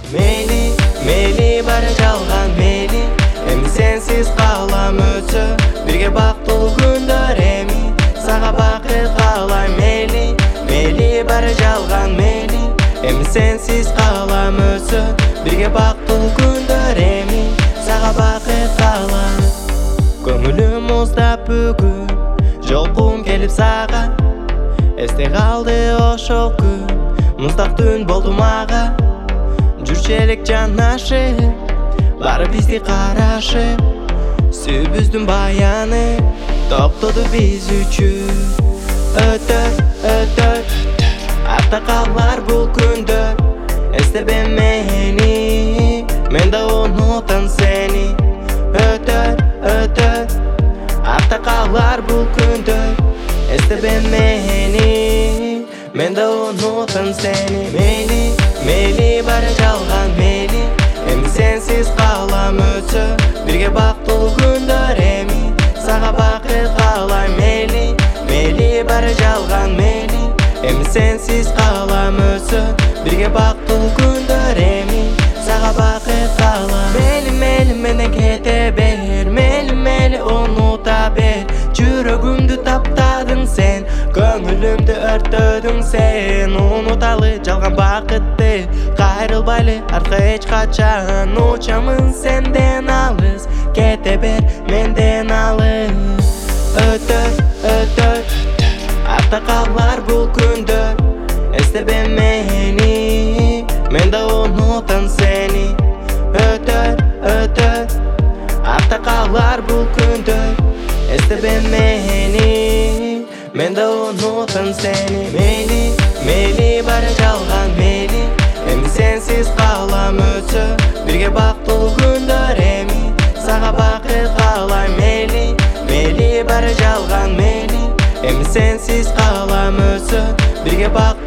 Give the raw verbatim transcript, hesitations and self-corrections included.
Meyli, meyli bari жалган meyli. Эми сенсиз калам өтсө, бирге бактылуу күндөр эми. Сага бакыт каалайм мейли, мейли баары жалган мейли. Эми сенсиз калам өтсө, бирге бактылуу күндөр эми. Сага бакыт каалайм. Көңүлүм уздап бүгүн, жолкум келип сага. Эсте калды ошол күн, муздак түн болду мага. Жүрчү элек жанашып, баары бизди карашып. Сүйүүбүздүн баяны токтоду биз үчүн. Өтөт, өтөт, артта калар бул күндөр. Эстебе мени, мен да унутам сени. Өтөт, өтөт, артта калар бул күндөр. Эстебе мени, мен да унутам сени. Мейли, мейли баары жалган мейли. Эми сенсиз калам өтсө, бирге бактылуу күндөр эми. Сага бакыт каалайм мейли, мейли баары жалган мейли. Эми сенсиз калам өтсө, бирге бактылуу күндөр эми. Сага бакыт каалайм. Мейли, мейли менен кете бер, мейли, мейли унута бер. Жүрөгүмдү таптадың сен, көңүлүмдү өрттөдүң сен. Унуталы жалган бакытты, кайрылбайлы артка эч качан. Учамын сенден алыс, кете бер менден алыс. Өтөт, өтөт, артта калар бул күндөр. Эстебе мени, мен да унутам сени. Өтөт, өтөт, артта калар бул күндөр. Эстебе мени, мен да унутам сени. Мейли, мейли баары жалган мейли. Эми сенсиз калам өтсө, бирге бактылуу күндөр эми. Сага бакыт каалайм мейли, мейли баары жалган мейли. Эми сенсиз калам өтсө, бирге бактылуу